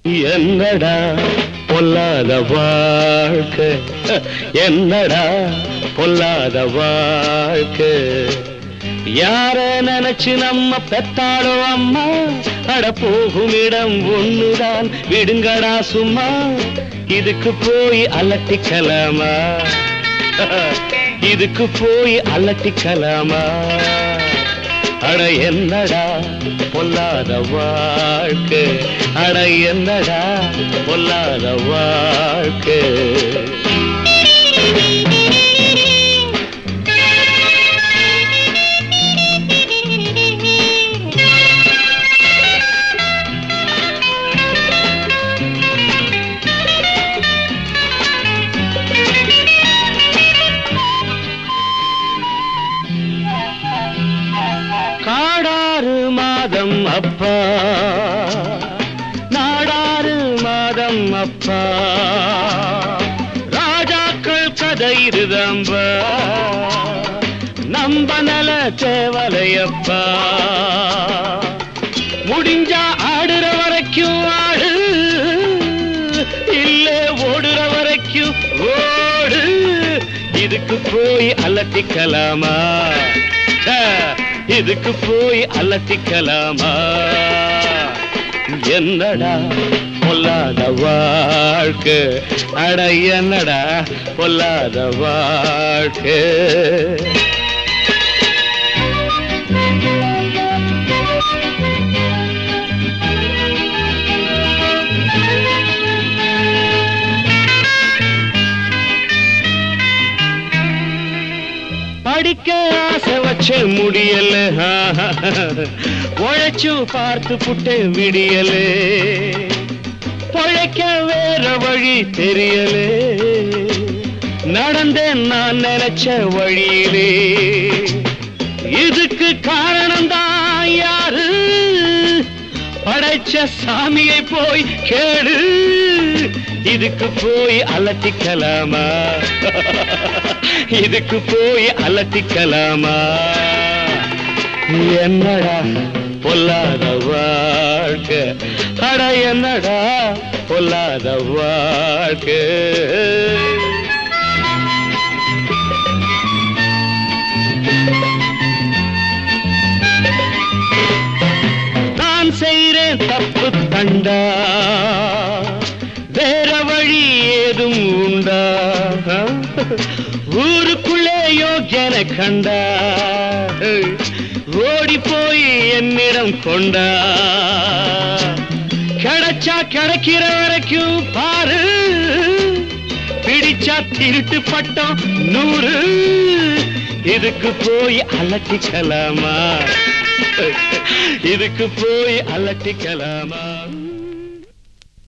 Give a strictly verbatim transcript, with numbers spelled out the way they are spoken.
என்னடா பொல்லாத வாழ்க்கை, என்னடா பொல்லாத வாழ்க்கை. யார நினைச்சு நம்ம பெத்தாளோ அம்மா, அட போகும் இடம் ஒண்ணுதான் விடுங்கடா சும்மா. இதுக்கு போய் அலட்டிக்கலாமா, இதுக்கு போய் அலட்டிக்கலாமா. அட என்னடா பொல்லாத வாழ்க்கை, அட என்னடா பொல்லாத வாழ்க்கை. காடாறு மாதம் அப்பா, நாடாறு மாதம் அப்பா, ராஜாக்கள் கதை இருதம்பா, நம்ப நல தேவலையப்பா. முடிஞ்சா ஆடுற வரைக்கும் ஆடு, இல்ல ஓடுற வரைக்கும் ஓடு. இதுக்கு போய் அலட்டிக்கலாமா, இதுக்கு போய் அலட்டிக்கலாமா. என்னடா பொல்லாத வாழ்க்கை, அட என்னடா பொல்லாத வாழ்க்கை. படிக்க ஆசை வச்ச முடியல, உழைச்சு பார்த்து புட்டே விடியல. பொழைக்க வேற வழி தெரியல, நடந்தேன் நான் நினைச்ச வழியிலே. இதுக்கு காரணம் தான் யாரு, படைச்ச சாமியை போய் கேளு. இதுக்கு போய் அலட்டிக்கலாமா, இதுக்கு போய் அலட்டிக்கலாமா. என்னடா பொல்லாத வாழ்க்கை, அட என்னடா பொல்லாத வாழ்க்கை. நான் செய்றேன் தப்பு தண்டா, வேற வழி ஏதும் உண்டா. ஊருக்குள்ளே யோக்கியன கண்டா, ஓடி போய் என்னிடம் கொண்டா. கிடைச்சா கிடைக்கிற வரைக்கும் பாரு, பிடிச்சா திருட்டு பட்டம் நூறு. இதுக்கு போய் அலட்டிக்கலாமா, இதுக்கு போய் அலட்டிக்கலாமா.